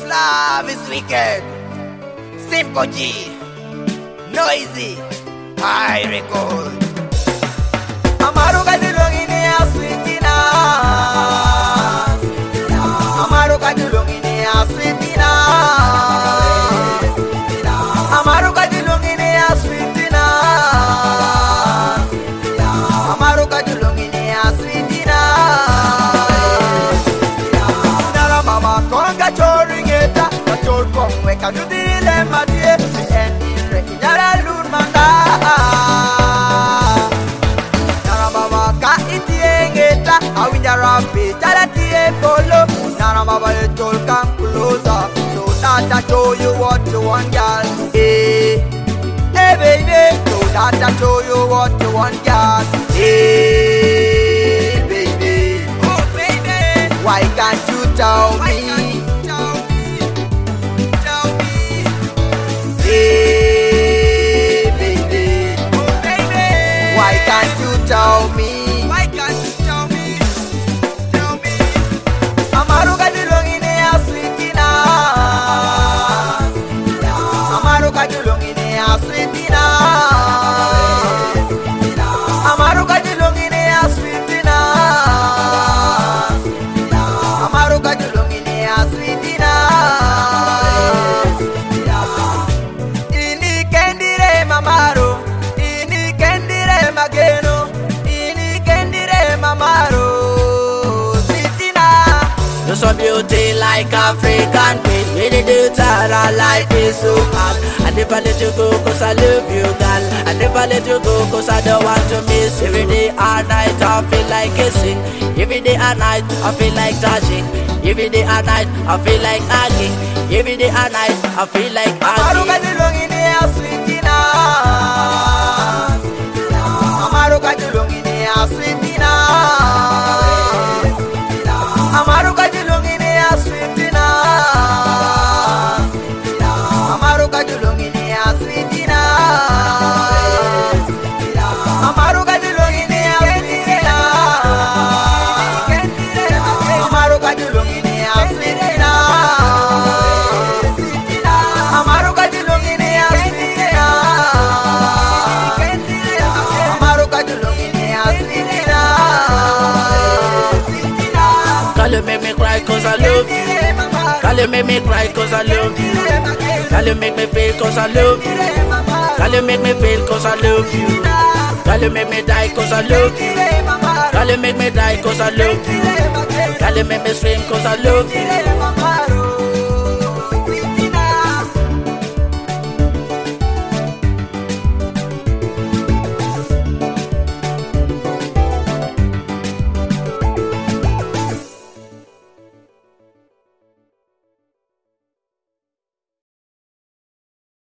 Love is wicked. Simple G. Noisy. I record. Amaru kadulong ini aswitina. Amaru kadulong ini aswitina. Amaru kadulong ini aswitina. Amaru kadulong ini aswitina. Nara mama konga choringeta, kachor kongwe kadudile madie, endire inara lur manga. Nara mama ka itiengeta, awinjara pe tie polo. Nara mama etol kan closer, so that I show you what you want, girl. Hey, hey baby, so that I show you what you want, girl. Hey baby, oh baby, why can't you tell me? Hey baby, oh baby, why can't you tell me? Why can't you tell me? Tell me. Amaru kadulong ini aswitina. Amaru kadulong ini aswitina. Amaru kadulong ini aswitina. Amaru kadulong ini aswitina. Ini kendire mamaru, ini kendire mageno, ini kendire mamaru. You're so beauty like African queen. Really do tell our life is so hard. I never let you go cause I love you, girl. I never let you go cause I don't want to miss. Every day and night I feel like kissing. Every day and night I feel like touching. Every day and night I feel like hugging. Every day and night I feel like hugging. Amaru kadulong ini aswitina. Amaru kadulong ini aswitina. Amaru kadulong ini aswitina. Amaru kadulong ini aswitina. Amaru kadulong ini aswitina. Amaru kadulong ini aswitina. Amaru kadulong ini aswitina. Amaru kadulong ini aswitina. Girl, you make me cry cause I love you. Girl, you make me cry cause I love you. Girl, you make me feel cause I love you. Girl, you make me feel cause I love you. Girl, you make me die cause I love you. Girl, you make me die cause I love you. Girl, you make me scream cause I love you.